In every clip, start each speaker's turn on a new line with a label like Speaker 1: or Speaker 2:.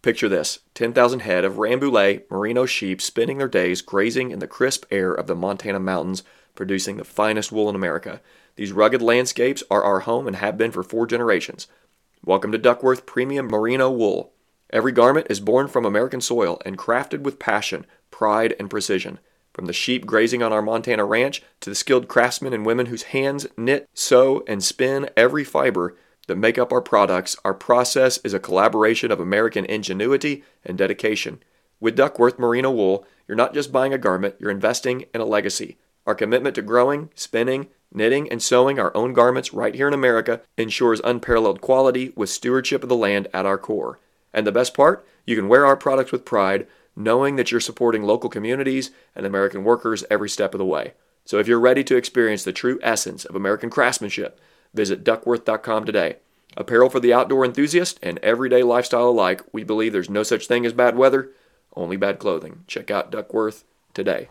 Speaker 1: Picture this: 10,000 head of Rambouillet merino sheep spending their days grazing in the crisp air of the Montana mountains, producing the finest wool in America. These rugged landscapes are our home and have been for 4 generations. Welcome to Duckworth Premium Merino Wool. Every garment is born from American soil and crafted with passion, pride, and precision. From the sheep grazing on our Montana ranch to the skilled craftsmen and women whose hands knit, sew, and spin every fiber that make up our products, our process is a collaboration of American ingenuity and dedication. With Duckworth Merino Wool, you're not just buying a garment, you're investing in a legacy. Our commitment to growing, spinning, knitting, and sewing our own garments right here in America ensures unparalleled quality with stewardship of the land at our core. And the best part? You can wear our products with pride, knowing that you're supporting local communities and American workers every step of the way. So if you're ready to experience the true essence of American craftsmanship, visit duckworth.com today. Apparel for the outdoor enthusiast and everyday lifestyle alike, we believe there's no such thing as bad weather, only bad clothing. Check out Duckworth today.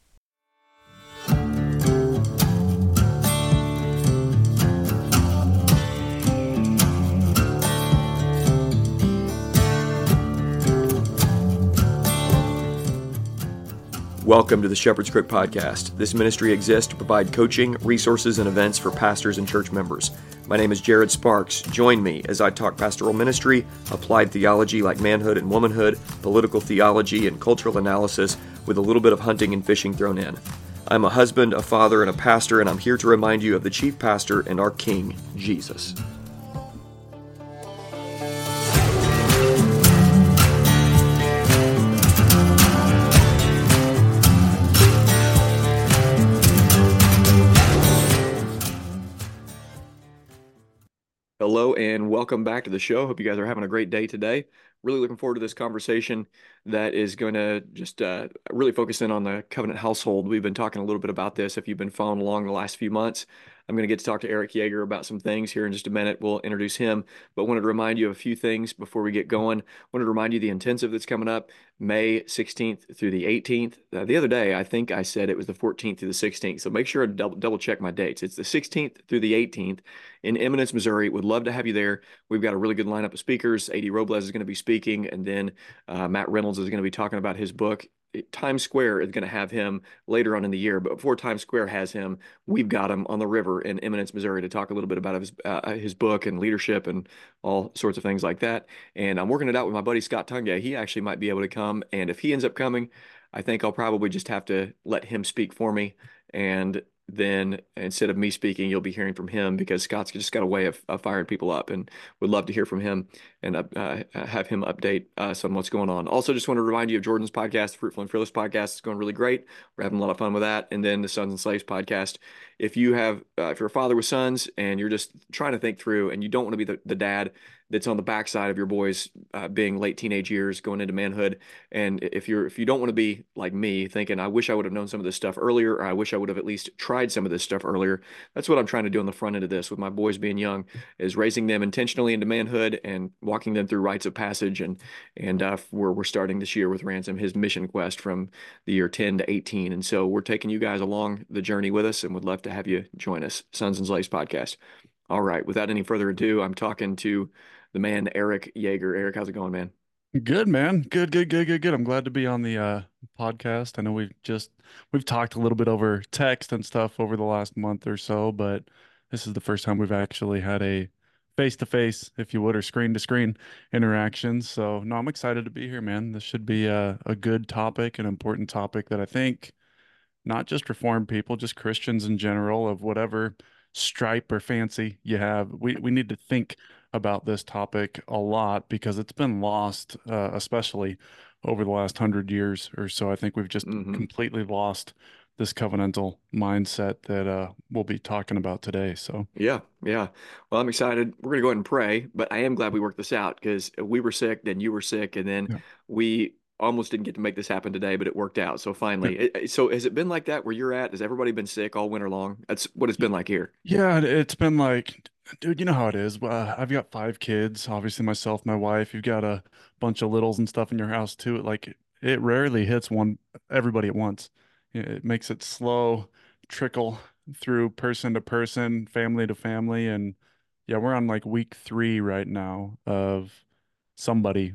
Speaker 1: Welcome to the Shepherd's Crook Podcast. This ministry exists to provide coaching, resources, and events for pastors and church members. My name is Jared Sparks. Join me as I talk pastoral ministry, applied theology like manhood and womanhood, political theology, and cultural analysis with a little bit of hunting and fishing thrown in. I'm a husband, a father, and a pastor, and I'm here to remind you of the chief pastor and our King, Jesus. Hello and welcome back to the show. Hope you guys are having a great day today. Really looking forward to this conversation that is going to just really focus in on the covenant household. We've been talking a little bit about this if you've been following along the last few months. I'm going to get to talk to Eric Yeager about some things here in just a minute. We'll introduce him, but wanted to remind you of a few things before we get going. Wanted to remind you the intensive that's coming up May 16th through the 18th. The other day, I think I said it was the 14th through the 16th, so make sure to double check my dates. It's the 16th through the 18th in Eminence, Missouri. Would love to have you there. We've got a really good lineup of speakers. A.D. Robles is going to be speaking, and then Matt Reynolds is going to be talking about his book. Times Square is going to have him later on in the year, but before Times Square has him, we've got him on the river in Eminence, Missouri to talk a little bit about his book and leadership and all sorts of things like that. And I'm working it out with my buddy Scott Tunga. He actually might be able to come, and if he ends up coming, I think I'll probably just have to let him speak for me, and then instead of me speaking, you'll be hearing from him because Scott's just got a way of firing people up, and would love to hear from him and have him update us on what's going on. Also, just want to remind you of Jordan's podcast, the Fruitful and Fearless podcast. It's going really great. We're having a lot of fun with that. And then the Sons and Slaves podcast. If you're a father with sons and you're just trying to think through and you don't want to be the dad that's on the backside of your boys being late teenage years, going into manhood, and if you don't want to be like me, thinking, I wish I would have known some of this stuff earlier, or I wish I would have at least tried some of this stuff earlier, that's what I'm trying to do on the front end of this with my boys being young, is raising them intentionally into manhood and walking them through rites of passage. And we're starting this year with Ransom his mission quest from the year 10 to 18, and so we're taking you guys along the journey with us, and would love to have you join us. Sons and Slaves podcast. All right, without any further ado, I'm talking to the man, Eric Yeager. Eric, how's it going, man?
Speaker 2: Good, man. Good. I'm glad to be on the podcast. I know we've talked a little bit over text and stuff over the last month or so, but this is the first time we've actually had a face-to-face, if you would, or screen-to-screen interaction. So, no, I'm excited to be here, man. This should be a good topic, an important topic that I think not just Reformed people, just Christians in general of whatever stripe or fancy you have. We need to think about this topic a lot because it's been lost, especially over the last 100 years or so. I think we've just
Speaker 1: Hmm.
Speaker 2: completely lost this covenantal mindset that we'll be talking about today. So,
Speaker 1: Yeah, yeah. Well, I'm excited. We're gonna go ahead and pray, but I am glad we worked this out because we were sick, then you were sick, and then
Speaker 2: yeah.
Speaker 1: we almost didn't get to make this happen today, but it worked out. So finally, so has it been like that where you're at? Has everybody been sick all winter long? That's what it's been like here.
Speaker 2: Yeah, it's been like, dude, you know how it is. I've got 5 kids, obviously myself, my wife. You've got a bunch of littles and stuff in your house too. It rarely hits everybody at once. It makes it slow, trickle through person to person, family to family, and yeah, we're on like week 3 right now of somebody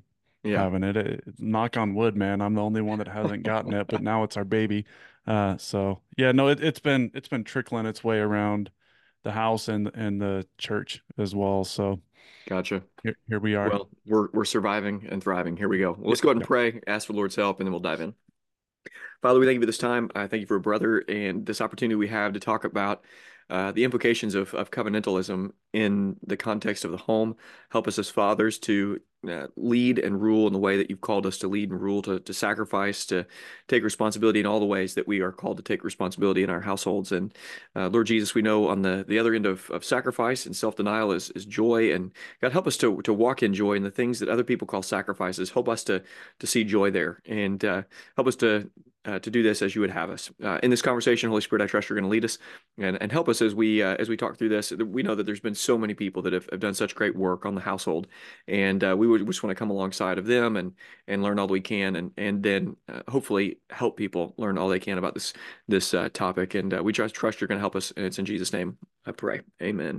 Speaker 1: Yeah,
Speaker 2: having it. Knock on wood, man. I'm the only one that hasn't gotten it, but now it's our baby. So yeah, no, it's been trickling its way around the house and the church as well. So
Speaker 1: gotcha.
Speaker 2: here we are.
Speaker 1: Well, we're surviving and thriving. Here we go. Well,
Speaker 2: Yeah,
Speaker 1: let's go ahead and
Speaker 2: yeah,
Speaker 1: pray, ask for the Lord's help, and then we'll dive in. Father, we thank you for this time. I thank you for a brother and this opportunity we have to talk about the implications of covenantalism in the context of the home. Help us as fathers to lead and rule in the way that you've called us to lead and rule, to sacrifice, to take responsibility in all the ways that we are called to take responsibility in our households. And Lord Jesus, we know on the other end of sacrifice and self-denial is joy. And God, help us to walk in joy in the things that other people call sacrifices. Help us to see joy there and help us to do this as you would have us. In this conversation, Holy Spirit, I trust you're going to lead us and help us as we talk through this. We know that there's been so many people that have done such great work on the household, and we would just want to come alongside of them and learn all that we can, and then hopefully help people learn all they can about this topic. And we just trust you're going to help us, and it's in Jesus' name I pray. Amen.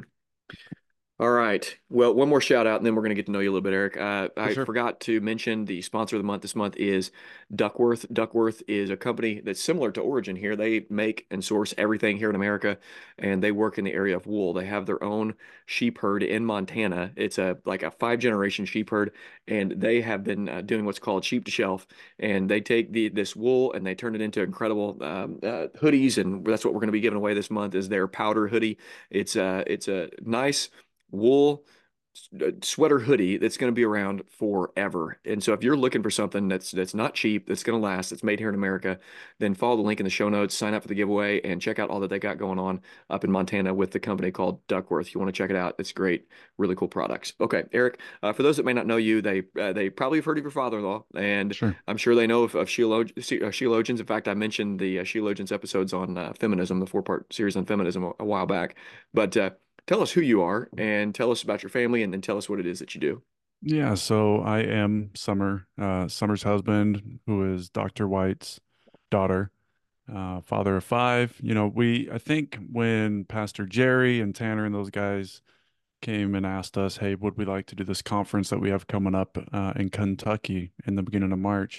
Speaker 1: All right. Well, one more shout out, and then we're going to get to know you a little bit, Eric.
Speaker 2: for
Speaker 1: I
Speaker 2: sure.
Speaker 1: forgot to mention the sponsor of the month this month is Duckworth. Duckworth is a company that's similar to Origin here. They make and source everything here in America, and they work in the area of wool. They have their own sheep herd in Montana. It's a like a 5 generation sheep herd, and they have been doing what's called sheep to shelf. And they take this wool and they turn it into incredible hoodies, and that's what we're going to be giving away this month is their powder hoodie. It's a nice wool sweater hoodie that's going to be around forever. And so if you're looking for something that's not cheap, that's going to last, that's made here in America, then follow the link in the show notes, sign up for the giveaway, and check out all that they got going on up in Montana with the company called Duckworth. You want to check it out. It's great, really cool products. Okay, Eric, for those that may not know you, they probably have heard of your father-in-law, and
Speaker 2: Sure.
Speaker 1: I'm sure they know of Sheologians. In fact, I mentioned the Sheologians episodes on feminism, the 4-part series on feminism a while back. But tell us who you are and tell us about your family and then tell us what it is that you do.
Speaker 2: Yeah, so I am Summer, Summer's husband, who is Dr. White's daughter, father of five. I think when Pastor Jerry and Tanner and those guys came and asked us, hey, would we like to do this conference that we have coming up in Kentucky in the beginning of March?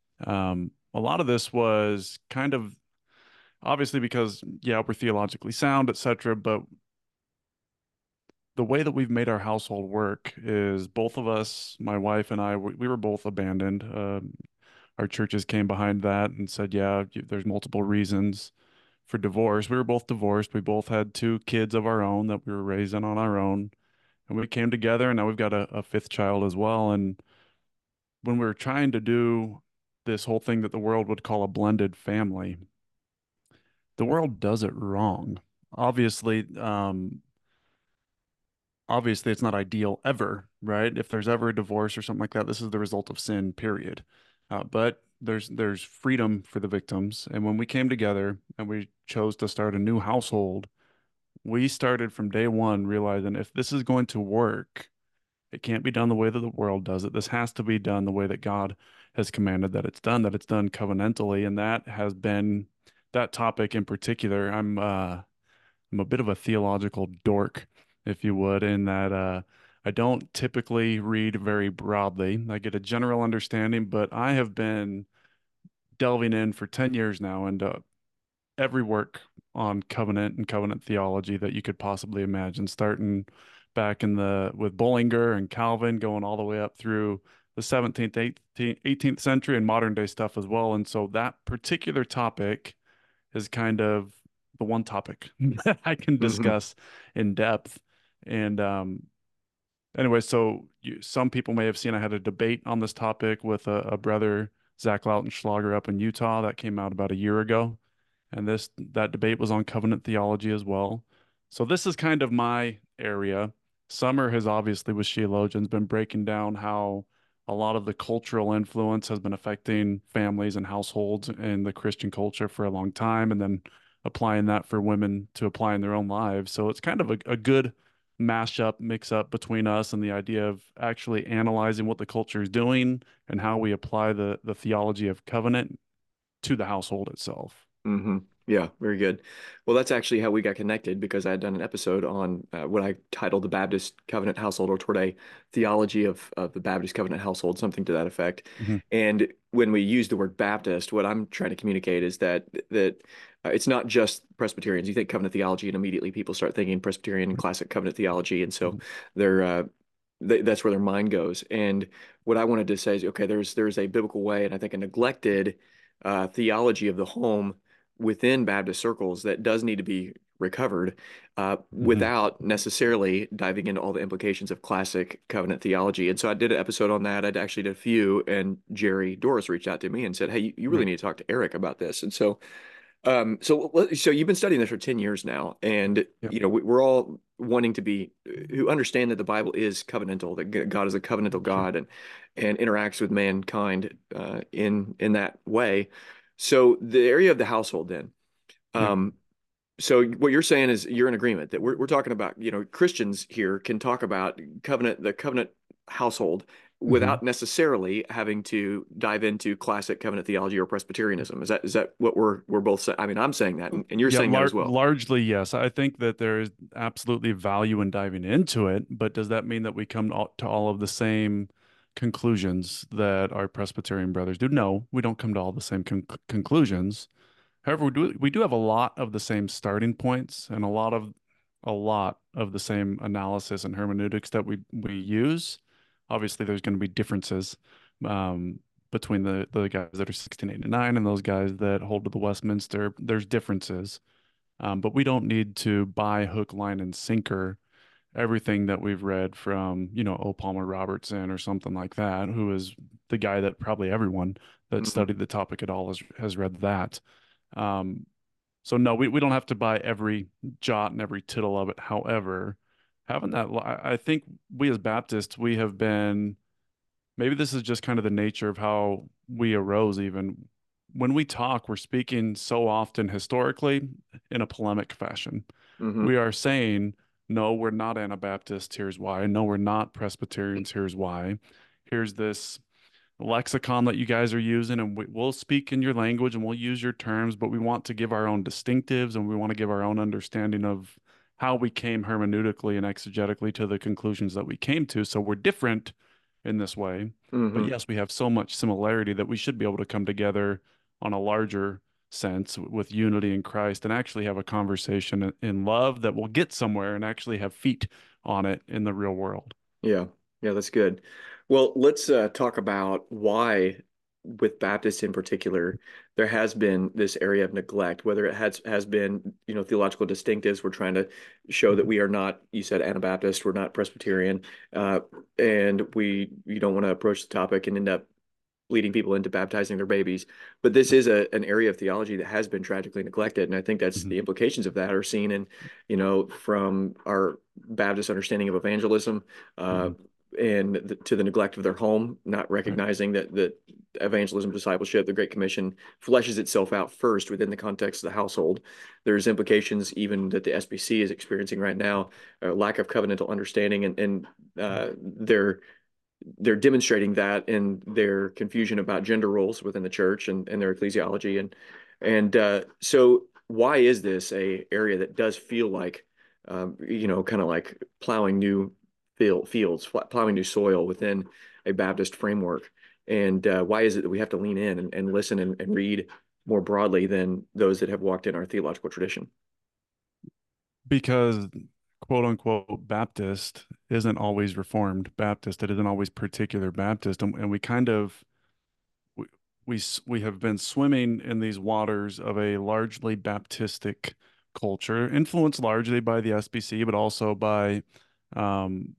Speaker 2: A lot of this was kind of obviously because, yeah, we're theologically sound, etc., but the way that we've made our household work is both of us, my wife and I, we were both abandoned. Our churches came behind that and said, yeah, there's multiple reasons for divorce. We were both divorced. We both had 2 kids of our own that we were raising on our own. And we came together, and now we've got a fifth child as well. And when we were trying to do this whole thing that the world would call a blended family, the world does it wrong. Obviously, obviously it's not ideal ever, right? If there's ever a divorce or something like that, this is the result of sin, period. But there's freedom for the victims. And when we came together and we chose to start a new household, we started from day one realizing if this is going to work, it can't be done the way that the world does it. This has to be done the way that God has commanded that it's done covenantally. And that has been that topic in particular. I'm a bit of a theological dork, if you would, in that I don't typically read very broadly. I get a general understanding, but I have been delving in for 10 years now into every work on covenant and covenant theology that you could possibly imagine, starting back in the with Bullinger and Calvin, going all the way up through the 17th, 18th century and modern day stuff as well. And so that particular topic is kind of the one topic that I can
Speaker 1: Hmm.
Speaker 2: discuss in depth. And anyway, so some people may have seen I had a debate on this topic with a brother, Zach Lautenschlager, up in Utah. That came out about a year ago. And that debate was on covenant theology as well. So this is kind of my area. Summer has obviously with theologians been breaking down how a lot of the cultural influence has been affecting families and households in the Christian culture for a long time, and then applying that for women to apply in their own lives. So it's kind of a good mashup, mix up between us and the idea of actually analyzing what the culture is doing and how we apply the theology of covenant to the household itself.
Speaker 1: Hmm. Yeah, very good. Well, that's actually how we got connected because I had done an episode on what I titled the Baptist Covenant Household, or toward a theology of the Baptist Covenant Household, something to that effect.
Speaker 2: Hmm.
Speaker 1: And when we use the word Baptist, what I'm trying to communicate is that it's not just Presbyterians. You think covenant theology, and immediately people start thinking Presbyterian and classic covenant theology, and so
Speaker 2: Hmm.
Speaker 1: they're that's where their mind goes. And what I wanted to say is, okay, there's a biblical way, and I think a neglected theology of the home within Baptist circles that does need to be recovered
Speaker 2: Hmm.
Speaker 1: without necessarily diving into all the implications of classic covenant theology. And so I did an episode on that. I'd actually did a few, and Jerry Doris reached out to me and said, "Hey, you really
Speaker 2: Right.
Speaker 1: need to talk to Eric about this." And so you've been studying this for 10 years now, and
Speaker 2: Yep.
Speaker 1: we're all wanting to be who understand that the Bible is covenantal, that God is a covenantal
Speaker 2: Sure.
Speaker 1: God and interacts with mankind in that way. So the area of the household then.
Speaker 2: Yep.
Speaker 1: Um, so what you're saying is you're in agreement that we're talking about, Christians here can talk about the covenant household
Speaker 2: Hmm.
Speaker 1: without necessarily having to dive into classic covenant theology or Presbyterianism. Is that what we're both saying? I mean, I'm saying that, and you're
Speaker 2: Yeah,
Speaker 1: saying that as well.
Speaker 2: largely yes. I think that there is absolutely value in diving into it, but does that mean that we come to all of the same conclusions that our Presbyterian brothers do? No, we don't come to all the same conclusions. However, we do have a lot of the same starting points and a lot of the same analysis and hermeneutics that we use. Obviously, there's going to be differences um, between the guys that are 1689 and those guys that hold to the Westminster. There's differences, but we don't need to buy hook, line, and sinker everything that we've read from, O. Palmer Robertson or something like that, who is the guy that probably everyone that
Speaker 1: Hmm.
Speaker 2: studied the topic at all has read that. Um, so no, we don't have to buy every jot and every tittle of it. However, having that, I think we as Baptists, we have been, maybe this is just kind of the nature of how we arose even. When we talk, we're speaking so often historically in a polemic fashion.
Speaker 1: Hmm.
Speaker 2: We are saying, no, we're not Anabaptists. Here's why. No, we're not Presbyterians. Here's why. Here's this lexicon that you guys are using, and we'll speak in your language and we'll use your terms, but we want to give our own distinctives and we want to give our own understanding of how we came hermeneutically and exegetically to the conclusions that we came to. So we're different in this way. But
Speaker 1: Hmm.
Speaker 2: yes, we have so much similarity that we should be able to come together on a larger sense with unity in Christ and actually have a conversation in love that will get somewhere and actually have feet on it in the real world.
Speaker 1: Yeah, yeah, that's good. Well, let's talk about why, with Baptists in particular, there has been this area of neglect, whether it has been, theological distinctives. We're trying to show that
Speaker 2: Mhm.
Speaker 1: we are not, you said Anabaptist, we're not Presbyterian, uh, and you don't want to approach the topic and end up leading people into baptizing their babies. But this is an area of theology that has been tragically neglected. And I think that's
Speaker 2: Mhm.
Speaker 1: the implications of that are seen in, from our Baptist understanding of evangelism, uh,
Speaker 2: Mhm.
Speaker 1: and to the neglect of their home, not
Speaker 2: Right.
Speaker 1: recognizing that evangelism, discipleship, the Great Commission fleshes itself out first within the context of the household. There's implications even that the SBC is experiencing right now, lack of covenantal understanding, and they're demonstrating that in their confusion about gender roles within the church and their ecclesiology, and so why is this a area that does feel like, kind of like plowing new fields, plowing new soil within a Baptist framework, and why is it that we have to lean in and listen and read more broadly than those that have walked in our theological tradition?
Speaker 2: Because quote unquote Baptist isn't always Reformed Baptist. It isn't always particular Baptist. And we kind of we, we have been swimming in these waters of a largely Baptistic culture, influenced largely by the SBC, but also um,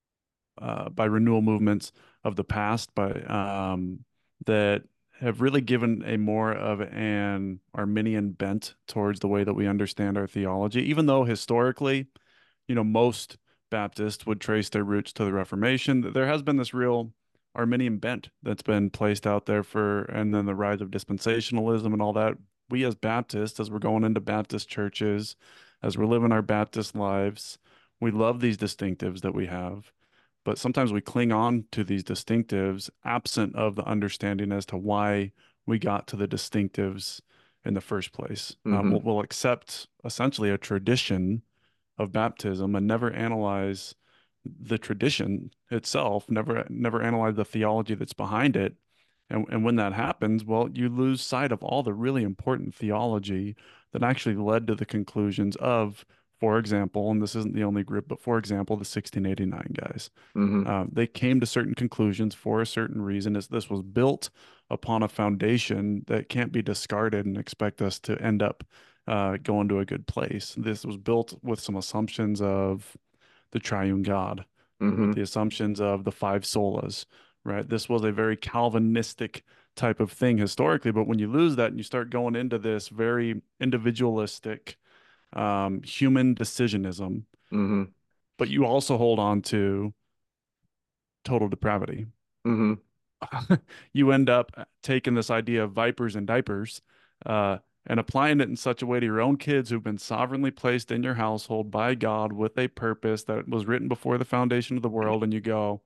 Speaker 2: by renewal movements of the past, by that have really given a more of an Arminian bent towards the way that we understand our theology, even though historically, most Baptists would trace their roots to the Reformation. There has been this real Arminian bent that's been placed out there and then the rise of dispensationalism and all that. We as Baptists, as we're going into Baptist churches, as we're living our Baptist lives, we love these distinctives that we have. But sometimes we cling on to these distinctives absent of the understanding as to why we got to the distinctives in the first place.
Speaker 1: Mm-hmm.
Speaker 2: We'll accept essentially a tradition of baptism and never analyze the tradition itself, never analyze the theology that's behind it. And when that happens, well, you lose sight of all the really important theology that actually led to the conclusions of, for example, and this isn't the only group, but for example, the 1689 guys.
Speaker 1: Mm-hmm.
Speaker 2: They came to certain conclusions for a certain reason, as this was built upon a foundation that can't be discarded and expect us to end up going to a good place. This was built with some assumptions of the triune God, with
Speaker 1: Mm-hmm.
Speaker 2: the assumptions of the five solas, right? This was a very Calvinistic type of thing historically, but when you lose that and you start going into this very individualistic human decisionism,
Speaker 1: Mm-hmm.
Speaker 2: but you also hold on to total depravity.
Speaker 1: Mm-hmm.
Speaker 2: You end up taking this idea of vipers and diapers uh, and applying it in such a way to your own kids who've been sovereignly placed in your household by God with a purpose that was written before the foundation of the world. And you go,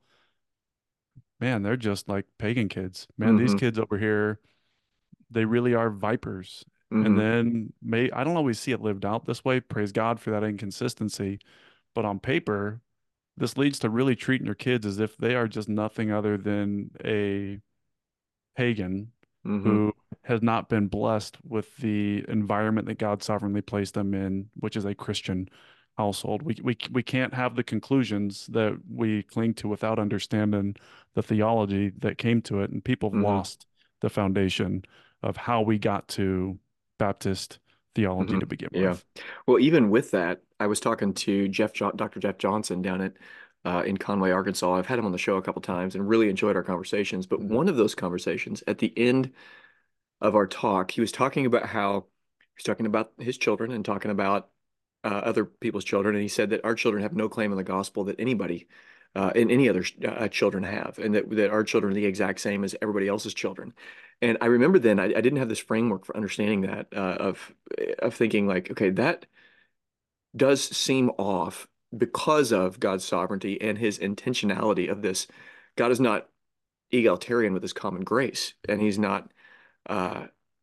Speaker 2: man, they're just like pagan kids. Man, these
Speaker 1: Mm-hmm.
Speaker 2: kids over here, they really are vipers. And
Speaker 1: Mm-hmm.
Speaker 2: then I don't always see it lived out this way. Praise God for that inconsistency. But on paper, this leads to really treating your kids as if they are just nothing other than a pagan
Speaker 1: Mm-hmm.
Speaker 2: who has not been blessed with the environment that God sovereignly placed them in, which is a Christian household. We can't have the conclusions that we cling to without understanding the theology that came to it, and people have
Speaker 1: Mm-hmm.
Speaker 2: lost the foundation of how we got to Baptist theology
Speaker 1: Mm-hmm.
Speaker 2: to begin
Speaker 1: Yeah.
Speaker 2: with.
Speaker 1: Well, even with that, I was talking to Dr. Jeff Johnson down at in Conway, Arkansas. I've had him on the show a couple times and really enjoyed our conversations. But
Speaker 2: Mhm.
Speaker 1: one of those conversations at the end of our talk, he was talking about how he's talking about his children and talking about other people's children, and he said that our children have no claim on the gospel that anybody and any other children have, and that our children are the exact same as everybody else's children. And I remember then I didn't have this framework for understanding that of thinking like, okay, that does seem off because of God's sovereignty and his intentionality of this. God is not egalitarian with his common grace, and he's not uh,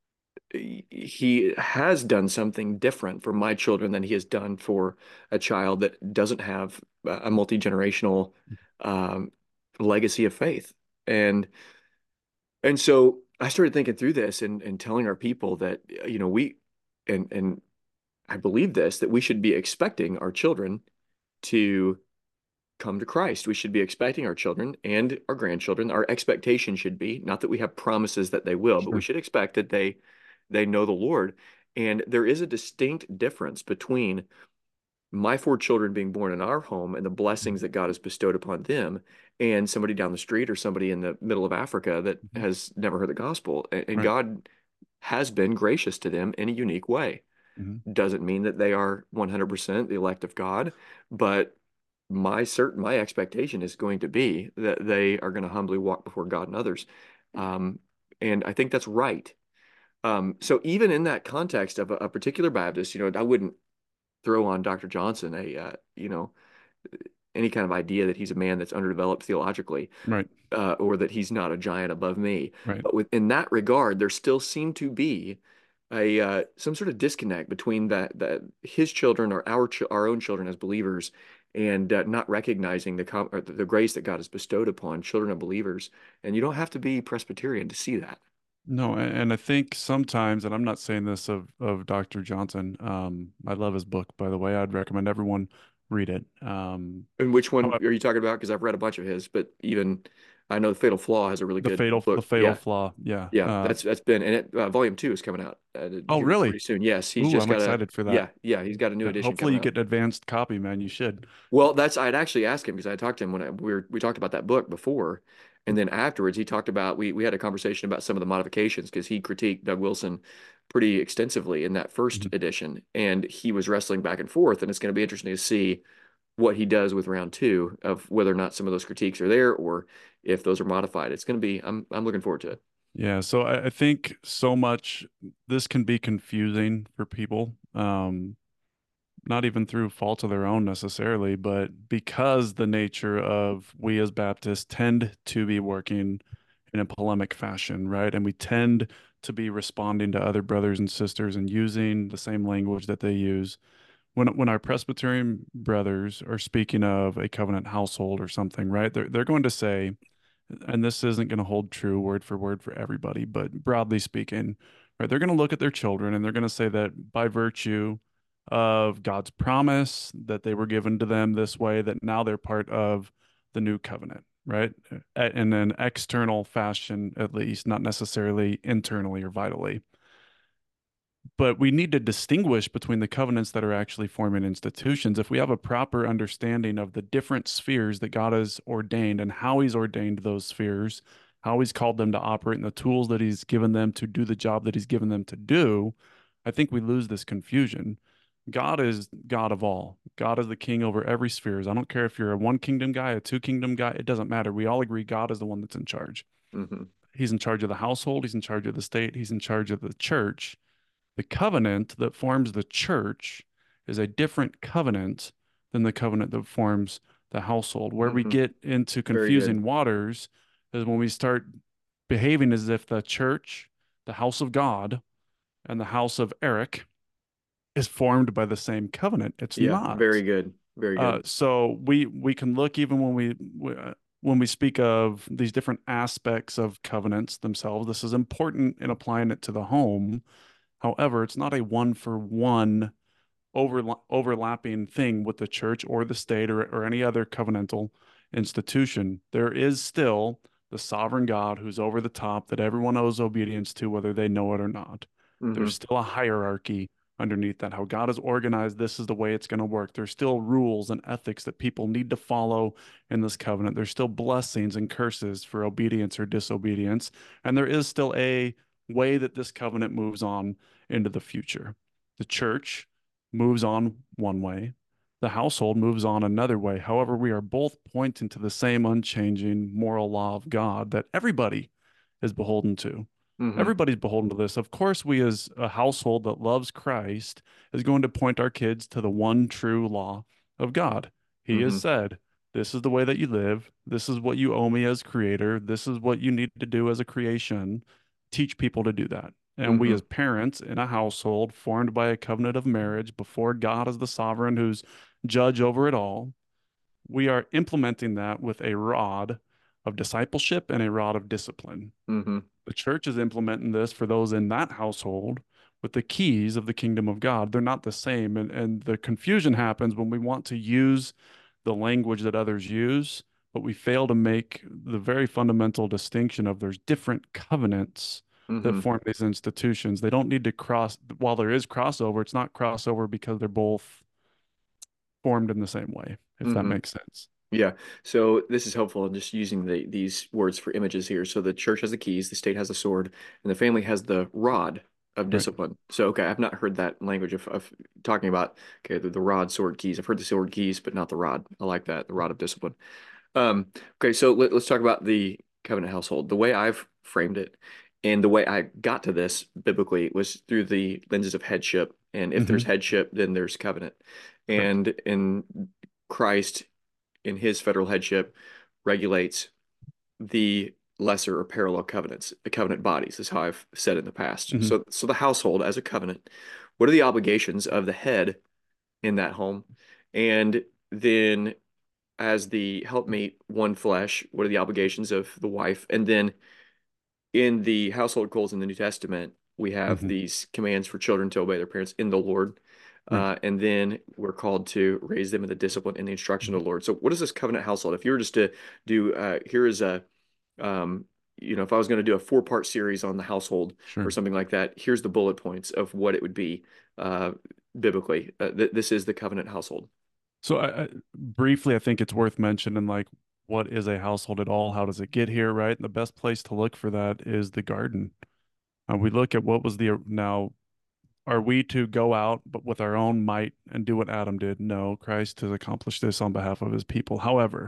Speaker 1: he has done something different for my children than he has done for a child that doesn't have a multi-generational um, legacy of faith. And and so I started thinking through this and telling our people that we and I believe this that we should be expecting our children to come to Christ. We should be expecting our children and our grandchildren. Our expectation should be not that we have promises that they will, but we
Speaker 2: Sure.
Speaker 1: should expect that they know the Lord. And there is a distinct difference between my four children being born in our home and the blessings that God has bestowed upon them and somebody down the street or somebody in the middle of Africa that
Speaker 2: Mhm.
Speaker 1: has never heard the gospel. And
Speaker 2: Right.
Speaker 1: God has been gracious to them in a unique way.
Speaker 2: Mhm.
Speaker 1: Doesn't mean that they are 100% the elect of God, but my expectation is going to be that they are going to humbly walk before God and others. Um, and I think that's right. So even in that context of a particular Baptist, I wouldn't throw on Dr. Johnson any kind of idea that he's a man that's underdeveloped theologically,
Speaker 2: Right.
Speaker 1: or that he's not a giant above me.
Speaker 2: Right.
Speaker 1: But in that regard, there still seemed to be a some sort of disconnect between that his children or our own children as believers, and not recognizing or the grace that God has bestowed upon children of believers. And you don't have to be Presbyterian to see that.
Speaker 2: No, and I think sometimes, and I'm not saying this of Dr. Johnson. I love his book, by the way. I'd recommend everyone read it.
Speaker 1: And which one
Speaker 2: However,
Speaker 1: are you talking about? Because I've read a bunch of his, but even I know the Fatal Flaw has a really good
Speaker 2: the
Speaker 1: book.
Speaker 2: fatal
Speaker 1: Yeah,
Speaker 2: flaw. Yeah.
Speaker 1: yeah, that's been and volume two is coming out
Speaker 2: Oh,
Speaker 1: here
Speaker 2: really?
Speaker 1: pretty soon. Yes, he's
Speaker 2: Ooh,
Speaker 1: just
Speaker 2: I'm
Speaker 1: got a
Speaker 2: excited for that.
Speaker 1: yeah, he's got a new edition
Speaker 2: Hopefully
Speaker 1: coming
Speaker 2: you
Speaker 1: out.
Speaker 2: get an advanced copy, man. You should.
Speaker 1: Well, I'd actually asked him because I talked to him when we talked about that book before, and then afterwards he talked about we had a conversation about some of the modifications because he critiqued Doug Wilson pretty extensively in that first
Speaker 2: Mhm.
Speaker 1: edition, and he was wrestling back and forth, and it's going to be interesting to see what he does with round two of whether or not some of those critiques are there or if those are modified. It's going to be I'm looking forward to it.
Speaker 2: Yeah, so I think so much this can be confusing for people. Not even through fault of their own necessarily, but because the nature of we as Baptists tend to be working in a polemic fashion, right? And we tend to be responding to other brothers and sisters and using the same language that they use. When our Presbyterian brothers are speaking of a covenant household or something, right? They're going to say, and this isn't going to hold true word for everybody, but broadly speaking, right, they're going to look at their children and they're going to say that by virtue of God's promise that they were given to them this way, that now they're part of the new covenant, right? In an external fashion, at least, not necessarily internally or vitally. But we need to distinguish between the covenants that are actually forming institutions. If we have a proper understanding of the different spheres that God has ordained and how He's ordained those spheres, how He's called them to operate, and the tools that He's given them to do the job that He's given them to do, I think we lose this confusion. God is God of all. God is the king over every spheres. I don't care if you're a one kingdom guy, a two kingdom guy, it doesn't matter. We all agree God is the one that's in charge.
Speaker 1: Hmm.
Speaker 2: He's in charge of the household, He's in charge of the state, He's in charge of the church. The covenant that forms the church is a different covenant than the covenant that forms the household. Where we
Speaker 1: Hmm.
Speaker 2: get into
Speaker 1: Very good.
Speaker 2: confusing waters is when we start behaving as if the church, the house of God, and the house of Eric is formed by the same covenant. It's
Speaker 1: Yeah, very
Speaker 2: not.
Speaker 1: good. Very good.
Speaker 2: So we can look even when we speak of these different aspects of covenants themselves. This is important in applying it to the home. However, it's not a one for one overlapping thing with the church or the state or any other covenantal institution. There is still the sovereign God who's over the top that everyone owes obedience to, whether they know it or not. There's
Speaker 1: Hmm.
Speaker 2: still a hierarchy underneath that. How God is organized, this is the way it's going to work. There's still rules and ethics that people need to follow in this covenant. There's still blessings and curses for obedience or disobedience. And there is still a way that this covenant moves on into the future. The church moves on one way, the household moves on another way. However, we are both pointing to the same unchanging moral law of God that everybody is beholden to.
Speaker 1: Hmm.
Speaker 2: Everybody's beholden to this. Of course, we as a household that loves Christ is going to point our kids to the one true law of God. He has
Speaker 1: Hmm.
Speaker 2: said, this is the way that you live. This is what you owe me as creator. This is what you need to do as a creation. Teach people to do that. And we,
Speaker 1: Hmm.
Speaker 2: as parents in a household formed by a covenant of marriage before God as the sovereign who's judge over it all, we are implementing that with a rod of discipleship and a rod of discipline.
Speaker 1: Hmm.
Speaker 2: The church is implementing this for those in that household with the keys of the kingdom of God. They're not the same. And the confusion happens when we want to use the language that others use, but we fail to make the very fundamental distinction of there's different covenants that
Speaker 1: Hmm.
Speaker 2: form these institutions. They don't need to cross, while there is crossover, it's not crossover because they're both formed in the same way, if that
Speaker 1: Hmm.
Speaker 2: makes sense.
Speaker 1: Yeah. So this is helpful in just using these words for images here. So the church has the keys, the state has the sword, and the family has the rod of
Speaker 2: Right.
Speaker 1: discipline. So, okay, I've not heard that language of talking about, okay, the rod, sword, keys. I've heard the sword, keys, but not the rod. I like that, the rod of discipline. Okay, so let's talk about the covenant household. The way I've framed it and the way I got to this biblically was through the lenses of headship. And if there's
Speaker 2: Hmm.
Speaker 1: headship, then there's covenant.
Speaker 2: Correct.
Speaker 1: And in Christ, in his federal headship, regulates the lesser or parallel covenants, the covenant bodies, is how I've said in the past.
Speaker 2: Hmm.
Speaker 1: So the household as a covenant, what are the obligations of the head in that home? And then as the helpmate, one flesh, what are the obligations of the wife? And then in the household goals in the New Testament, we have
Speaker 2: Hmm.
Speaker 1: these commands for children to obey their parents in the Lord.
Speaker 2: Right.
Speaker 1: And then we're called to raise them in the discipline and the instruction of the Lord. So, what is this covenant household? If you were just to do, here is a, um, if I was going to do a four-part series on the household or
Speaker 2: Sure.
Speaker 1: something like that, here's the bullet points of what it would be uh, biblically. This is the covenant household.
Speaker 2: So briefly, I think it's worth mentioning like what is a household at all? How does it get here, right? And the best place to look for that is the garden. We look at what was the now. Are we to go out, but with our own might and do what Adam did? No, Christ has accomplished this on behalf of his people. However,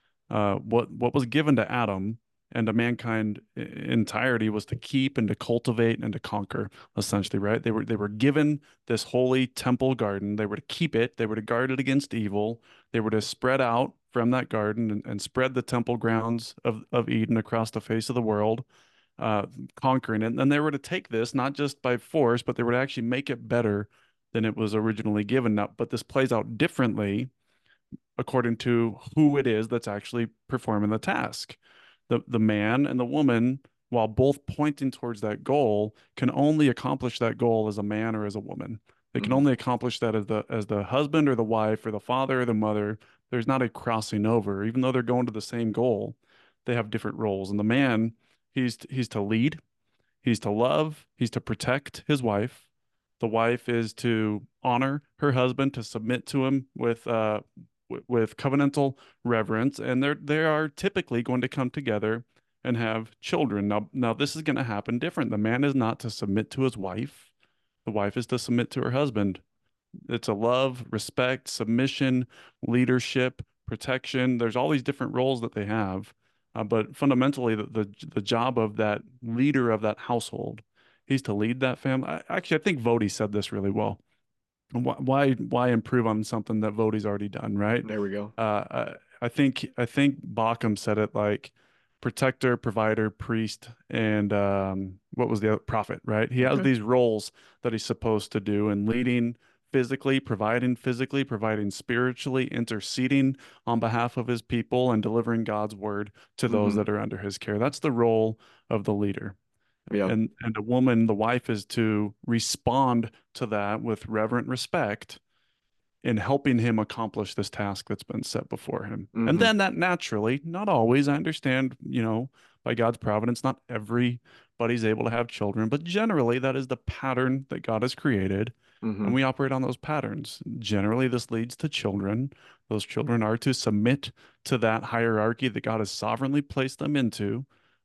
Speaker 2: what was given to Adam and to mankind entirety was to keep and to cultivate and to conquer, essentially, right? They were given this holy temple garden. They were to keep it. They were to guard it against evil. They were to spread out from that garden and spread the temple grounds of Eden across the face of the world, uh, conquering it. And they were to take this not just by force, but they were to actually make it better than it was originally given. Now, but this plays out differently according to who it is that's actually performing the task. The man and the woman, while both pointing towards that goal, can only accomplish that goal as a man or as a woman. They can
Speaker 1: Hmm.
Speaker 2: only accomplish that as the husband or the wife or the father or the mother. There's not a crossing over, even though they're going to the same goal. They have different roles. And the man, he's to lead, he's to love, he's to protect his wife. The wife is to honor her husband, to submit to him with covenantal reverence, and they are typically going to come together and have children. Now this is going to happen different. The man is not to submit to his wife. The wife is to submit to her husband. It's a love, respect, submission, leadership, protection. There's all these different roles that they have, but fundamentally, the job of that leader of that household, he's to lead that family. Actually, I think Vodi said this really well. Why improve on something that Vodi's already done, right?
Speaker 1: There we go.
Speaker 2: I think Bauckham said it like protector, provider, priest, and what was the other prophet, right? He has
Speaker 1: Okay.
Speaker 2: these roles that he's supposed to do and leading physically, providing spiritually, interceding on behalf of his people, and delivering God's word to those
Speaker 1: Hmm.
Speaker 2: that are under his care. That's the role of the leader.
Speaker 1: Yeah.
Speaker 2: And a woman, the wife, is to respond to that with reverent respect in helping him accomplish this task that's been set before him. And
Speaker 1: Hmm.
Speaker 2: then that naturally, not always, I understand, by God's providence, not everybody's able to have children, but generally that is the pattern that God has created. And
Speaker 1: Hmm.
Speaker 2: we operate on those patterns. Generally, this leads to children. Those children are to submit to that hierarchy that God has sovereignly placed them into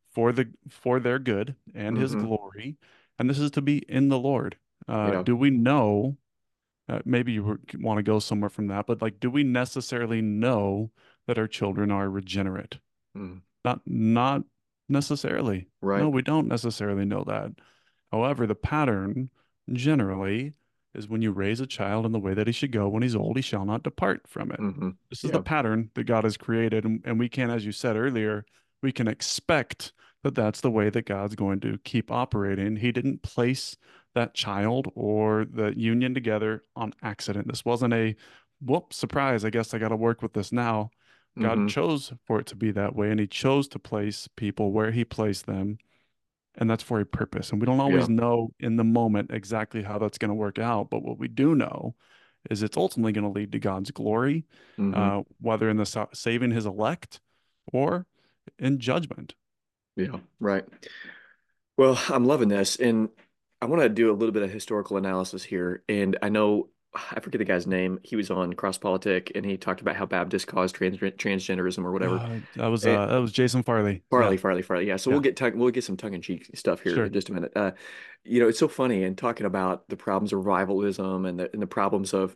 Speaker 2: for their good and his
Speaker 1: Hmm.
Speaker 2: glory. And this is to be in the Lord.
Speaker 1: Yeah.
Speaker 2: Do we know maybe you want to go somewhere from that, but like, do we necessarily know that our children are regenerate?
Speaker 1: Mm.
Speaker 2: Not necessarily. No,
Speaker 1: Right.
Speaker 2: we don't necessarily know that. However, the pattern generally is when you raise a child in the way that he should go when he's old, he shall not depart from it.
Speaker 1: Hmm.
Speaker 2: This is the
Speaker 1: Yeah.
Speaker 2: pattern that God has created, and we can, as you said earlier, we can expect that that's the way that God's going to keep operating. He didn't place that child or the union together on accident. This wasn't a whoop surprise. I guess I got to work with this now. God
Speaker 1: Hmm.
Speaker 2: chose for it to be that way, and He chose to place people where He placed them, and that's for a purpose. And we don't always
Speaker 1: Yeah.
Speaker 2: know in the moment exactly how that's going to work out, but what we do know is it's ultimately going to lead to God's glory,
Speaker 1: Hmm.
Speaker 2: whether in the saving His elect or in judgment.
Speaker 1: Yeah. Right. Well, I'm loving this, and I want to do a little bit of historical analysis here. And I know I forget the guy's name. He was on Cross Politic, and he talked about how Baptists caused transgenderism or whatever.
Speaker 2: That was Jason Farley. Yeah,
Speaker 1: Farley. Yeah. So
Speaker 2: yeah,
Speaker 1: we'll get some tongue-in-cheek stuff here
Speaker 2: sure.
Speaker 1: in just a minute. It's so funny and talking about the problems of revivalism and the problems of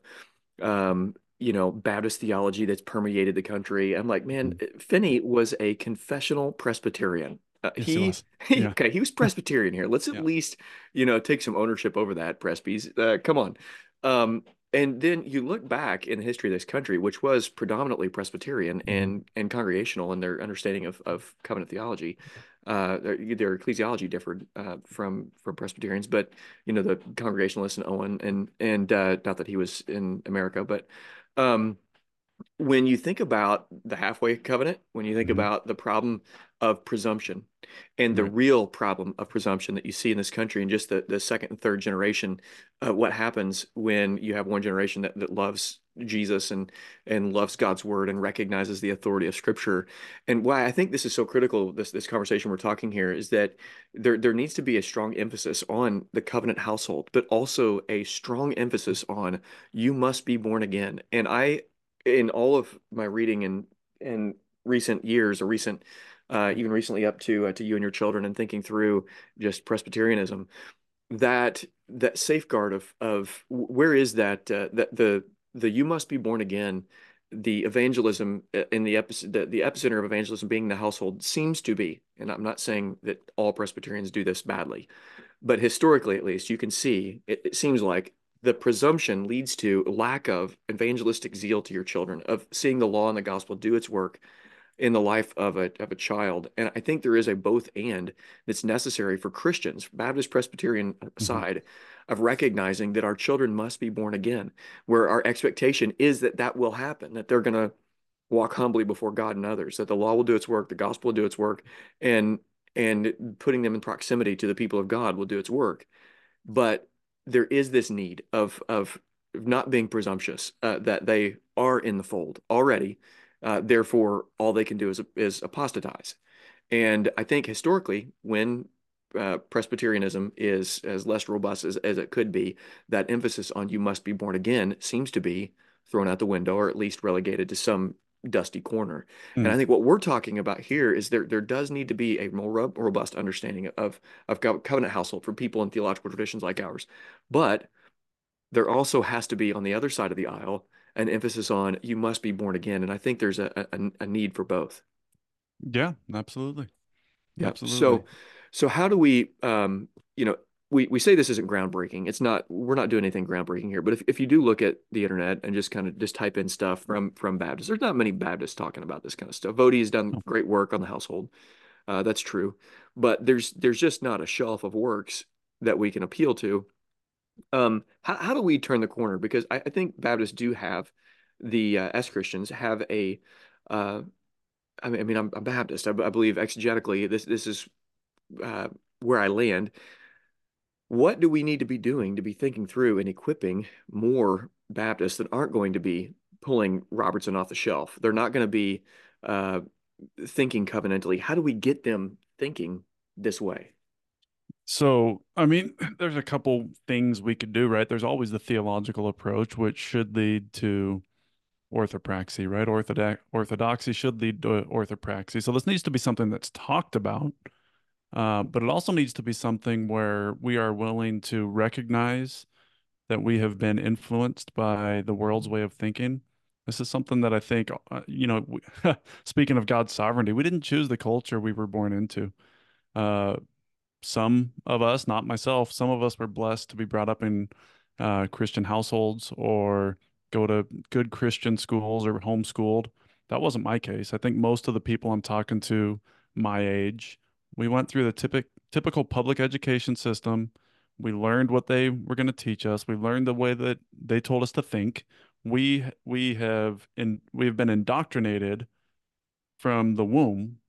Speaker 1: Baptist theology that's permeated the country. I'm like, man,
Speaker 2: Mhm.
Speaker 1: Finney was a confessional Presbyterian.
Speaker 2: Yes, he was. Yeah,
Speaker 1: Okay, he was Presbyterian here. Let's at
Speaker 2: yeah.
Speaker 1: least, take some ownership over that, Presbys. Come on. Um, and then you look back in the history of this country, which was predominantly Presbyterian
Speaker 2: Mhm.
Speaker 1: and congregational in their understanding of covenant theology. Their ecclesiology differed from Presbyterians, but the Congregationalists and Owen and not that he was in America, but um, when you think about the halfway covenant, when you think
Speaker 2: Mhm.
Speaker 1: about the problem of presumption and the
Speaker 2: Right.
Speaker 1: real problem of presumption that you see in this country and just the second and third generation, what happens when you have one generation that loves Jesus and loves God's word and recognizes the authority of Scripture. And why I think this is so critical, this conversation we're talking here, is that there needs to be a strong emphasis on the covenant household, but also a strong emphasis on you must be born again. And in all of my reading in recent years or even recently up to you and your children and thinking through just Presbyterianism, that safeguard of where is that the you must be born again, the evangelism in the epicenter of evangelism being the household seems to be, and I'm not saying that all Presbyterians do this badly, but historically at least you can see it seems like the presumption leads to lack of evangelistic zeal to your children, of seeing the law and the gospel do its work in the life of a child. And I think there is a both and that's necessary for Christians, Baptist Presbyterian
Speaker 2: Hmm.
Speaker 1: side, of recognizing that our children must be born again, where our expectation is that that will happen, that they're going to walk humbly before God and others, that the law will do its work, the gospel will do its work, and putting them in proximity to the people of God will do its work. But there is this need of not being presumptuous, that they are in the fold already. Therefore, all they can do is apostatize. And I think historically, when Presbyterianism is as less robust as it could be, that emphasis on you must be born again seems to be thrown out the window, or at least relegated to some dusty corner. And I
Speaker 2: Mm.
Speaker 1: think what we're talking about here is there does need to be a more robust understanding of covenant household for people in theological traditions like ours. But there also has to be, on the other side of the aisle, an emphasis on you must be born again. And I think there's a need for both.
Speaker 2: Yeah, absolutely.
Speaker 1: Yeah.
Speaker 2: Absolutely.
Speaker 1: So how do we, we say this isn't groundbreaking. We're not doing anything groundbreaking here. But if you do look at the internet and just kind of just type in stuff from Baptists, there's not many Baptists talking about this kind of stuff. Voddie has done
Speaker 2: Oh.
Speaker 1: great work on the household. That's true. But there's just not a shelf of works that we can appeal to. How do we turn the corner? Because I think Baptists do have as Christians, have uh, I mean, I'm Baptist. I believe exegetically, this is uh, where I land. What do we need to be doing to be thinking through and equipping more Baptists that aren't going to be pulling Robertson off the shelf? They're not going to be uh, thinking covenantally. How do we get them thinking this way?
Speaker 2: So, I mean, there's a couple things we could do, right? There's always the theological approach, which should lead to orthopraxy, right? Orthodoxy should lead to orthopraxy. So this needs to be something that's talked about, but it also needs to be something where we are willing to recognize that we have been influenced by the world's way of thinking. This is something that I think, speaking of God's sovereignty, we didn't choose the culture we were born into. Uh, some of us, not myself, some of us were blessed to be brought up in Christian households or go to good Christian schools or homeschooled. That wasn't my case. I think most of the people I'm talking to my age, we went through the typical public education system. We learned what they were going to teach us. We learned the way that they told us to think. We have been indoctrinated from the womb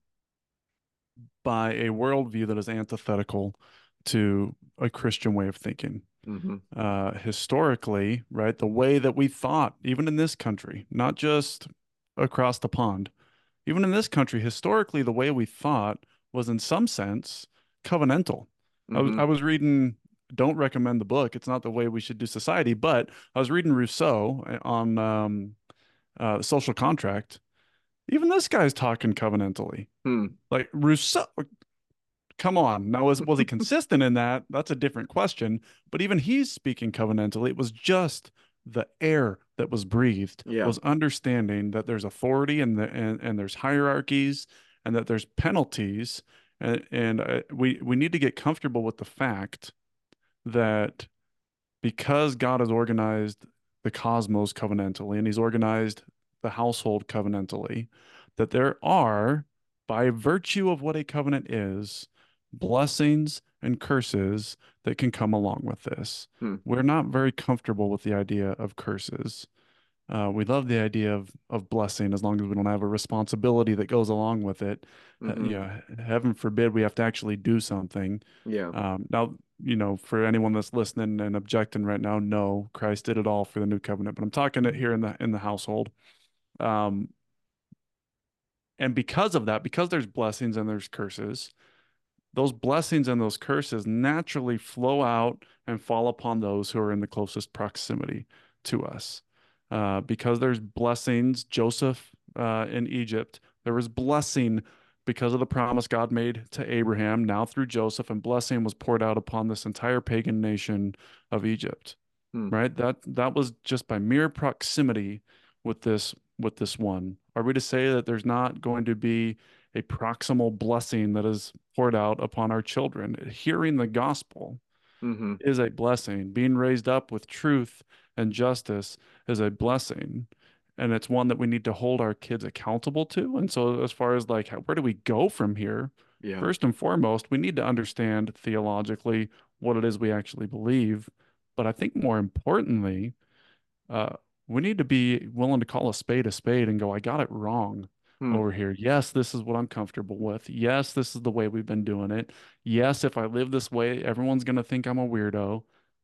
Speaker 2: by a worldview that is antithetical to a Christian way of thinking.
Speaker 1: Hmm.
Speaker 2: Historically, right, the way that we thought, even in this country, not just across the pond, even in this country, historically, the way we thought was in some sense covenantal. I
Speaker 1: Hmm.
Speaker 2: was reading, don't recommend the book. It's not the way we should do society, but I was reading Rousseau on the social contract. Even this guy's talking covenantally.
Speaker 1: Hmm.
Speaker 2: Like Rousseau, come on. Now, was he consistent in that? That's a different question. But even he's speaking covenantally. It was just the air that was breathed,
Speaker 1: Yeah.
Speaker 2: was understanding that there's authority and there's hierarchies and that there's penalties. And we need to get comfortable with the fact that because God has organized the cosmos covenantally and he's organized the household covenantally, that there are, by virtue of what a covenant is, blessings and curses that can come along with this.
Speaker 1: Hmm.
Speaker 2: We're not very comfortable with the idea of curses. We love the idea of blessing as long as we don't have a responsibility that goes along with it.
Speaker 1: Hmm.
Speaker 2: Heaven forbid we have to actually do something.
Speaker 1: Yeah.
Speaker 2: Now, for anyone that's listening and objecting right now, no, Christ did it all for the new covenant. But I'm talking it here in the household. Um, and because of that, because there's blessings and there's curses, those blessings and those curses naturally flow out and fall upon those who are in the closest proximity to us. Because there's blessings, Joseph in Egypt, there was blessing because of the promise God made to Abraham, now through Joseph, and blessing was poured out upon this entire pagan nation of Egypt.
Speaker 1: Hmm.
Speaker 2: Right? That was just by mere proximity with this one. Are we to say that there's not going to be a proximal blessing that is poured out upon our children, hearing the gospel?
Speaker 1: Mm-hmm.
Speaker 2: is a blessing. Being raised up with truth and justice is a blessing. And it's one that we need to hold our kids accountable to. And so, as far as like, where do we go from here?
Speaker 1: Yeah.
Speaker 2: First and foremost, we need to understand theologically what it is we actually believe. But I think more importantly, uh, we need to be willing to call a spade and go, I got it wrong
Speaker 1: Hmm.
Speaker 2: over here. Yes, this is what I'm comfortable with. Yes, this is the way we've been doing it. Yes, if I live this way, everyone's going to think I'm a weirdo.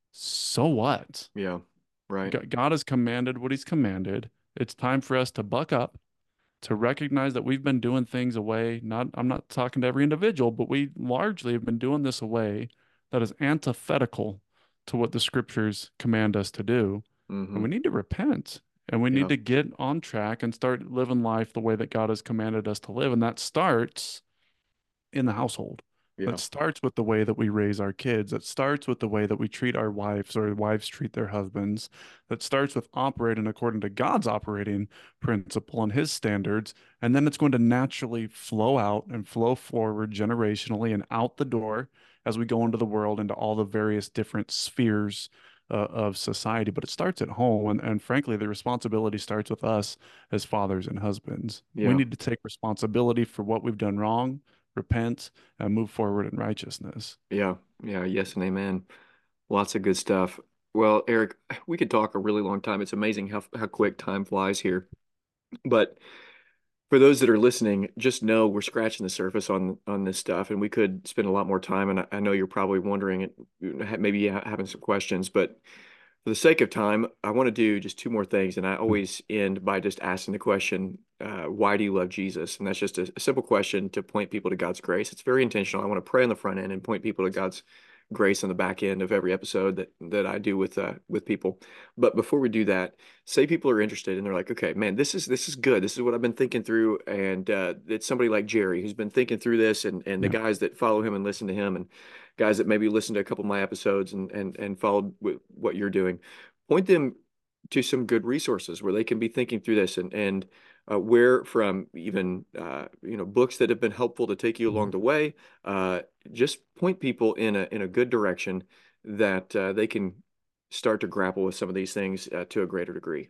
Speaker 2: So what?
Speaker 1: Yeah. Right.
Speaker 2: God has commanded what he's commanded. It's time for us to buck up, to recognize that we've been doing things away. Not, I'm not talking to every individual, but we largely have been doing this away that is antithetical to what the scriptures command us to do. And
Speaker 1: Mm-hmm.
Speaker 2: we need to repent and we need
Speaker 1: Yeah.
Speaker 2: to get on track and start living life the way that God has commanded us to live. And that starts in the household. That
Speaker 1: Yeah.
Speaker 2: starts with the way that we raise our kids. That starts with the way that we treat our wives or wives treat their husbands. That starts with operating according to God's operating principle and his standards. And then it's going to naturally flow out and flow forward generationally and out the door as we go into the world, into all the various different spheres of society. But it starts at home. And frankly, the responsibility starts with us as fathers and husbands. We
Speaker 1: Yeah.
Speaker 2: need to take responsibility for what we've done wrong, repent, and move forward in righteousness.
Speaker 1: Yeah. Yeah. Yes and amen. Lots of good stuff. Well, Eric, we could talk a really long time. It's amazing how quick time flies here. But for those that are listening, just know we're scratching the surface on this stuff, and we could spend a lot more time. And I know you're probably wondering, maybe having some questions, but for the sake of time, I want to do just two more things. And I always end by just asking the question, why do you love Jesus? And that's just a simple question to point people to God's grace. It's very intentional. I want to pray on the front end and point people to God's grace on the back end of every episode that I do with people. But before we do that, say people are interested and they're like, okay, man, this is good. This is what I've been thinking through, and it's somebody like Jerry who's been thinking through this, and the
Speaker 2: Yeah.
Speaker 1: guys that follow him and listen to him, and guys that maybe listened to a couple of my episodes and followed what you're doing. Point them to some good resources where they can be thinking through this, and where from even books that have been helpful to take you along the way. Uh, just point people in a good direction that they can start to grapple with some of these things to a greater degree.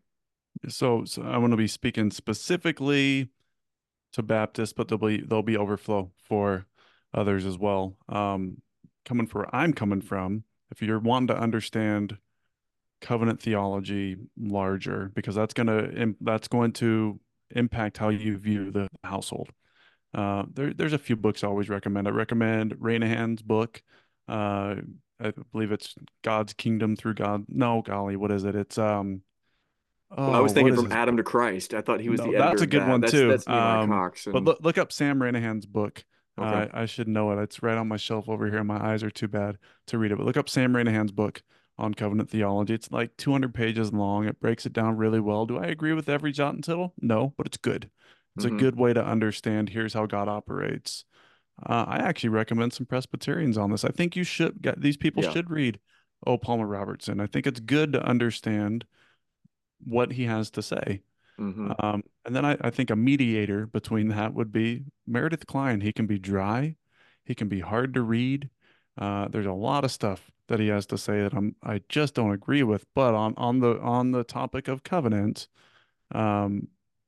Speaker 2: So I want to be speaking specifically to Baptists, but there'll be overflow for others as well. Coming from where I'm coming from, if you're wanting to understand covenant theology larger, because that's going to impact how you view the household. There's a few books I always recommend. I recommend Ranahan's book. Uh, I believe it's God's Kingdom Through God. No, golly, what is it? It's
Speaker 1: Well, I was
Speaker 2: what
Speaker 1: thinking
Speaker 2: is
Speaker 1: from
Speaker 2: his
Speaker 1: Adam
Speaker 2: book?
Speaker 1: to Christ. I thought he was
Speaker 2: No,
Speaker 1: the
Speaker 2: that's
Speaker 1: editor
Speaker 2: a
Speaker 1: of
Speaker 2: good
Speaker 1: that.
Speaker 2: one
Speaker 1: That's
Speaker 2: too.
Speaker 1: that's Nehemiah Cox.
Speaker 2: But
Speaker 1: And
Speaker 2: look up Sam Ranahan's book.
Speaker 1: okay.
Speaker 2: I should know it. It's right on my shelf over here. My eyes are too bad to read it. But look up Sam Ranahan's book on covenant theology. It's like 200 pages long. It breaks it down really well. Do I agree with every jot and tittle? No, but it's good. It's a
Speaker 1: Hmm.
Speaker 2: good way to understand here's how God operates. I actually recommend some Presbyterians on this. I think these people
Speaker 1: Yeah.
Speaker 2: should read O. Palmer Robertson. I think it's good to understand what he has to say.
Speaker 1: Hmm.
Speaker 2: And then I think a mediator between that would be Meredith Kline. He can be dry, he can be hard to read. There's a lot of stuff that he has to say that I just don't agree with. But on the topic of covenant, um,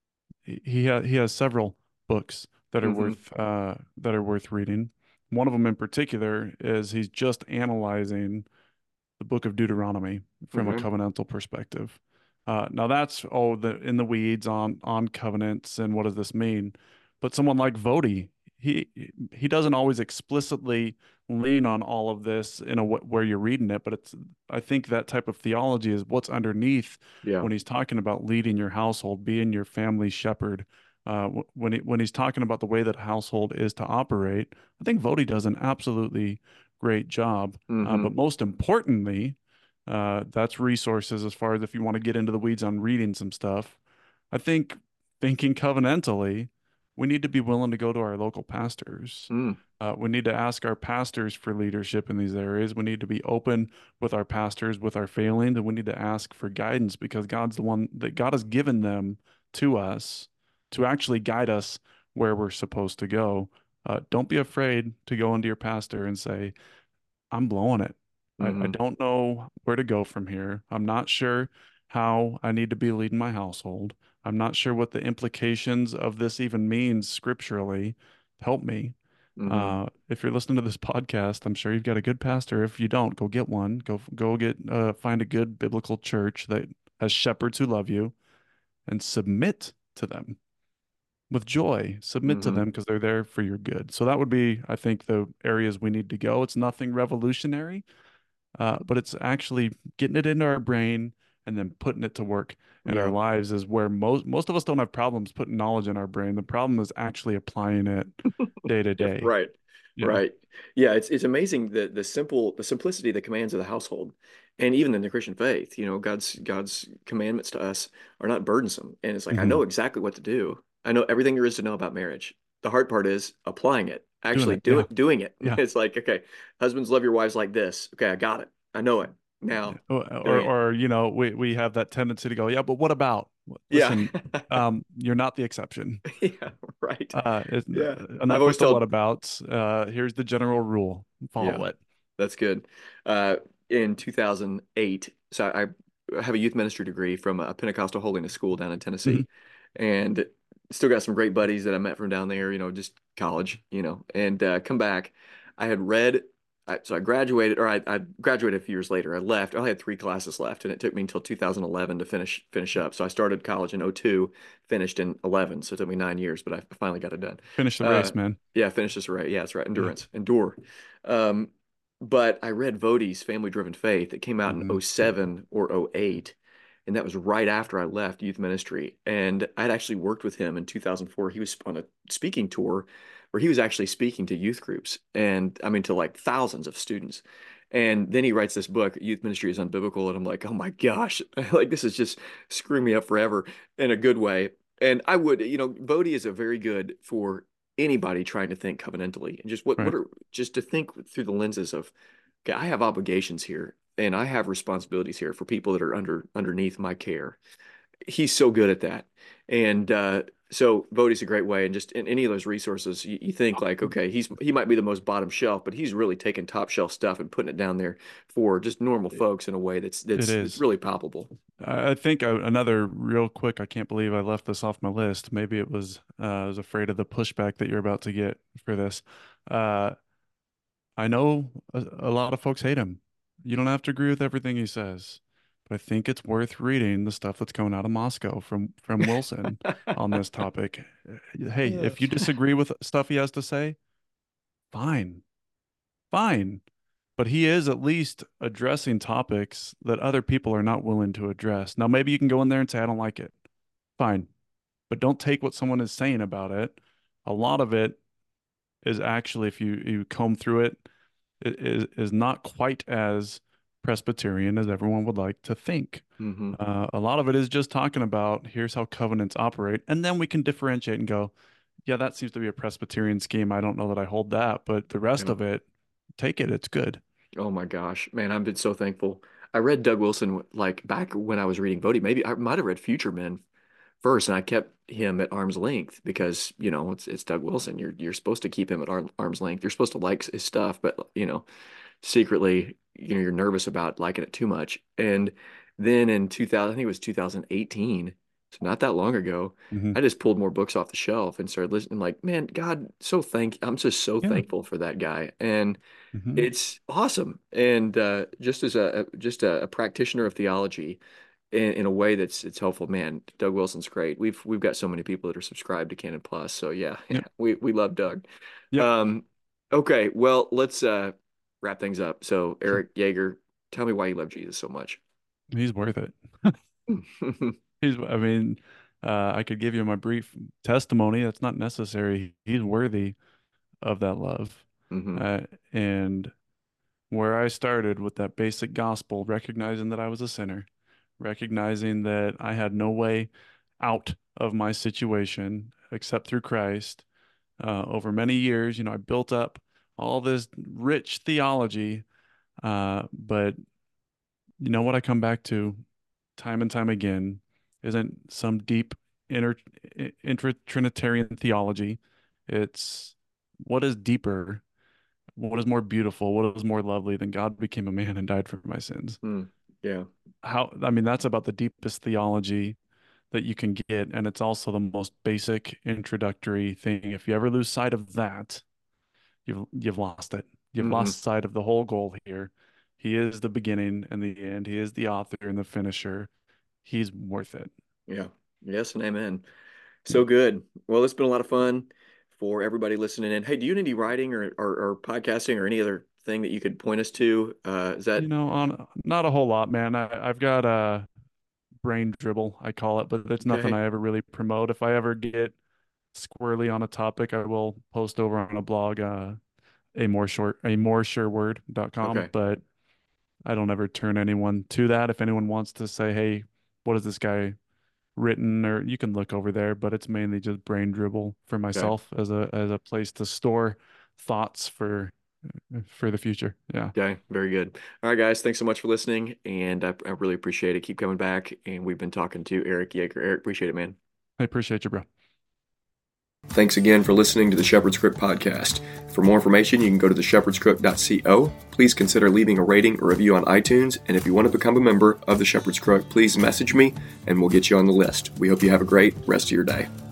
Speaker 2: he has several books
Speaker 1: Hmm.
Speaker 2: that are worth reading. One of them in particular is he's just analyzing the book of Deuteronomy from a
Speaker 1: Okay.
Speaker 2: covenantal perspective. Now that's the in the weeds on covenants and what does this mean? But someone like Vody, he he doesn't always explicitly lean on all of this in a where you're reading it, but it's I think that type of theology is what's underneath
Speaker 1: Yeah.
Speaker 2: when he's talking about leading your household, being your family shepherd. When he's talking about the way that a household is to operate, I think Vody does an absolutely great job.
Speaker 1: Hmm.
Speaker 2: But most importantly, that's resources as far as if you want to get into the weeds on reading some stuff. I think thinking covenantally, we need to be willing to go to our local pastors.
Speaker 1: Mm.
Speaker 2: We need to ask our pastors for leadership in these areas. We need to be open with our pastors with our failings, and we need to ask for guidance because God's the one that God has given them to us to actually guide us where we're supposed to go. Don't be afraid to go into your pastor and say, I'm blowing it. I
Speaker 1: Hmm.
Speaker 2: don't know where to go from here. I'm not sure how I need to be leading my household. I'm not sure what the implications of this even means scripturally. Help me.
Speaker 1: Hmm.
Speaker 2: If you're listening to this podcast, I'm sure you've got a good pastor. If you don't, go get one. Go get find a good biblical church that has shepherds who love you and submit to them with joy. Submit to
Speaker 1: Hmm.
Speaker 2: them because they're there for your good. So that would be, I think, the areas we need to go. It's nothing revolutionary, but it's actually getting it into our brain and then putting it to work in our
Speaker 1: Yeah.
Speaker 2: lives is where most of us don't have problems putting knowledge in our brain. The problem is actually applying it day to
Speaker 1: Yeah,
Speaker 2: day.
Speaker 1: right.
Speaker 2: Yeah.
Speaker 1: Right. Yeah, it's amazing the simplicity of the commands of the household. And even in the Christian faith, God's commandments to us are not burdensome. And it's like I know
Speaker 2: Hmm.
Speaker 1: exactly what to do. I know everything there is to know about marriage. The hard part is applying it,
Speaker 2: Doing
Speaker 1: actually
Speaker 2: it. Yeah.
Speaker 1: doing it.
Speaker 2: Yeah.
Speaker 1: It's like, okay, husbands love your wives like this. Okay, I got it. I know it. Now doing it.
Speaker 2: Or we have that tendency to go, yeah, but what about?
Speaker 1: Yeah.
Speaker 2: Listen, you're not the exception.
Speaker 1: Yeah, right.
Speaker 2: It's
Speaker 1: Yeah. I've
Speaker 2: enough
Speaker 1: always
Speaker 2: with the
Speaker 1: told
Speaker 2: whatabouts. Here's the general rule.
Speaker 1: Yeah.
Speaker 2: Follow it.
Speaker 1: That's good. Uh, in 2008, so I have a youth ministry degree from a Pentecostal holiness school down in
Speaker 2: Hmm.
Speaker 1: Tennessee, and still got some great buddies that I met from down there, just college, and come back. I had read, so I graduated, or I graduated a few years later. I left. I only had three classes left, and it took me until 2011 to finish up. So I started college in '02, finished in 11, so it took me 9 years, but I finally got it done.
Speaker 2: Finish the
Speaker 1: Uh,
Speaker 2: race, man.
Speaker 1: yeah, finish this right. Yeah, that's right.
Speaker 2: Yeah.
Speaker 1: Endure. Um, but I read Voddie's Family Driven Faith. It came out in
Speaker 2: Hmm.
Speaker 1: '07 or '08, and that was right after I left youth ministry. And I'd actually worked with him in 2004. He was on a speaking tour where he was actually speaking to youth groups and I mean to like thousands of students. And then he writes this book, Youth Ministry is Unbiblical, and I'm like, oh my gosh, like this is just screwing me up forever in a good way. And I would, Voddie is a very good for anybody trying to think covenantally and just what
Speaker 2: Right.
Speaker 1: are just to think through the lenses of, okay, I have obligations here and I have responsibilities here for people that are underneath my care. He's so good at that. And so Voddie's a great way. And just in any of those resources, you think like, okay, he might be the most bottom shelf, but he's really taking top shelf stuff and putting it down there for just normal
Speaker 2: It
Speaker 1: folks in a way that's
Speaker 2: it
Speaker 1: that's that's
Speaker 2: is.
Speaker 1: really palpable.
Speaker 2: I think another real quick, I can't believe I left this off my list. Maybe it was I was afraid of the pushback that you're about to get for this. Uh, I know a lot of folks hate him. You don't have to agree with everything he says, but I think it's worth reading the stuff that's coming out of Moscow from Wilson on this topic. Hey, if you disagree with stuff he has to say, fine, fine. But he is at least addressing topics that other people are not willing to address. Now, maybe you can go in there and say, I don't like it. Fine. But don't take what someone is saying about it. A lot of it is actually, if you comb through it, is not quite as Presbyterian as everyone would like to think.
Speaker 1: Hmm.
Speaker 2: A lot of it is just talking about here's how covenants operate, and then we can differentiate and go, yeah, that seems to be a Presbyterian scheme. I don't know that I hold that, but the rest
Speaker 1: Yeah.
Speaker 2: of it, take it. It's good.
Speaker 1: Oh my gosh, man, I've been so thankful. I read Doug Wilson like back when I was reading Bodie. Maybe I might have read Future Men first, and I kept him at arm's length because it's Doug Wilson. You're supposed to keep him at arm's length. You're supposed to like his stuff, but secretly you're nervous about liking it too much. And then in 2000, I think it was 2018, so not that long ago,
Speaker 2: Hmm.
Speaker 1: I just pulled more books off the shelf and started listening. Like, man, God, I'm just so
Speaker 2: Yeah.
Speaker 1: thankful for that guy, and
Speaker 2: Hmm.
Speaker 1: it's awesome. And just as a practitioner of theology in a way that's it's helpful, man, Doug Wilson's great. We've got so many people that are subscribed to Canon Plus. So yeah, yeah,
Speaker 2: Yep.
Speaker 1: we love Doug.
Speaker 2: Yep.
Speaker 1: Um, okay, well, let's wrap things up. So
Speaker 2: Sure.
Speaker 1: Eric Yeager, tell me why you love Jesus so much.
Speaker 2: He's worth it. I mean, I could give you my brief testimony. That's not necessary. He's worthy of that love.
Speaker 1: Hmm.
Speaker 2: Uh, and where I started with that basic gospel, recognizing that I was a sinner, recognizing that I had no way out of my situation except through Christ. Over many years, I built up all this rich theology, but you know what I come back to time and time again isn't some deep inter intra-Trinitarian theology. It's what is deeper. what is more beautiful, what is more lovely than God became a man and died for my sins?
Speaker 1: Mm, yeah.
Speaker 2: I mean, that's about the deepest theology that you can get, and it's also the most basic introductory thing. If you ever lose sight of that, you've lost it. You've
Speaker 1: Hmm.
Speaker 2: lost sight of the whole goal here. He is the beginning and the end. He is the author and the finisher. He's worth it.
Speaker 1: Yeah. Yes and amen.
Speaker 2: Yeah.
Speaker 1: So good. Well, it's been a lot of fun for everybody listening in. Hey, do you do any writing or podcasting or any other thing that you could point us to? Is that
Speaker 2: On not a whole lot, man. I've got a brain dribble, I call it, but it's nothing
Speaker 1: okay?
Speaker 2: I ever really promote. If I ever get squirrely on a topic, I will post over on a blog, a more sure word.com,
Speaker 1: Okay.
Speaker 2: but I don't ever turn anyone to that. If anyone wants to say, hey, what is this guy written, or you can look over there, but it's mainly just brain dribble for
Speaker 1: Okay.
Speaker 2: myself as a place to store thoughts for the future. Yeah.
Speaker 1: Okay. Very good. All right, guys. Thanks so much for listening, and I really appreciate it. Keep coming back. And we've been talking to Eric Yeager. Eric, appreciate it, man.
Speaker 2: I appreciate you, bro.
Speaker 1: Thanks again for listening to the Shepherd's Crook podcast. For more information, you can go to theshepherdscrook.co. Please consider leaving a rating or review on iTunes. And if you want to become a member of the Shepherd's Crook, please message me and we'll get you on the list. We hope you have a great rest of your day.